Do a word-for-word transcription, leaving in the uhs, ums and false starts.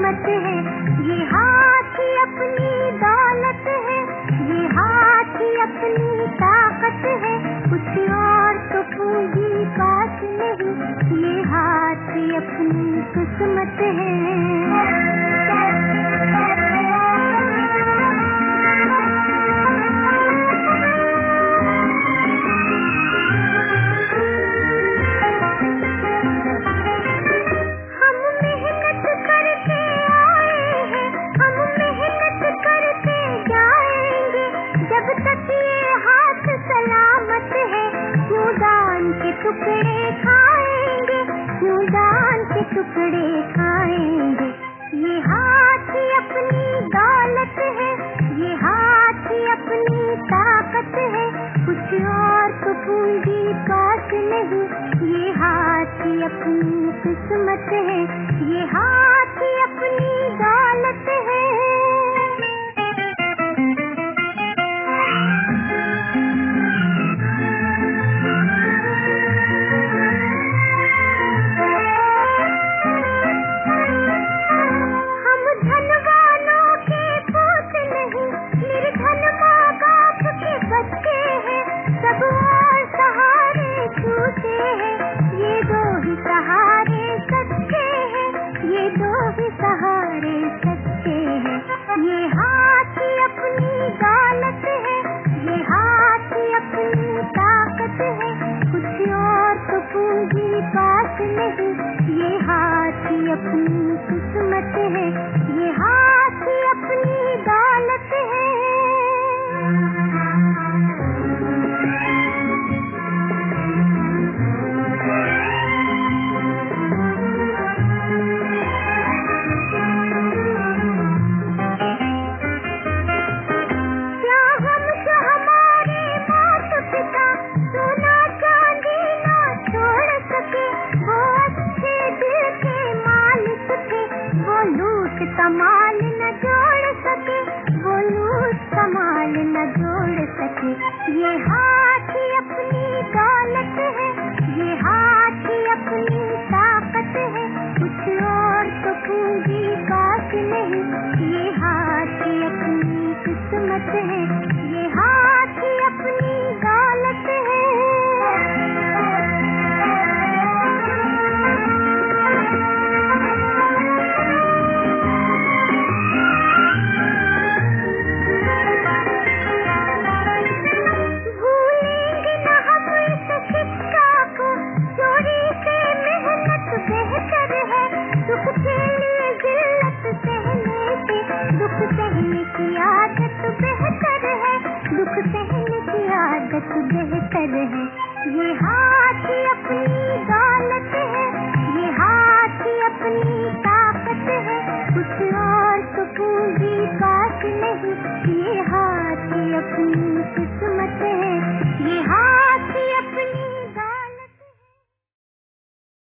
किस्मत है, ये हाथ ही अपनी दौलत है, ये हाथ ही अपनी ताकत है, कुछ और तो पूंजी पास नहीं, ये हाथ ही अपनी किस्मत है। टुकड़े खाएंगे, क्यों दान के टुकड़े खाएंगे, ये हाथ ही अपनी दौलत है, ये हाथ ही अपनी ताकत है, कुछ और तो पूंजी पास नहीं, ये हाथ ही अपनी किस्मत है, ये हाथ ही अपनी दौलत है। ये दो ही सहारे सच्चे हैं, ये दो ही सहारे सच्चे हैं, ये हाथ ही अपनी दौलत है, ये हाथ ही अपनी ताकत है, कुछ और तो पूंजी पास नहीं, ये हाथ ही अपनी किस्मत है, ये हाथ ही अपनी दौलत है। कमाल न जोड़ सके, वो लूट कमाल न जोड़ सके, ये हाथ ही अपनी दौलत है, ये हाथ ही अपनी ताकत है, कुछ और तो पूंजी पास नहीं, ये हाथ ही अपनी किस्मत है, ये हाथ ही अपनी दौलत है। दुख सहने की आदत बेहतर है, दुख सहने की आदत बेहतर है।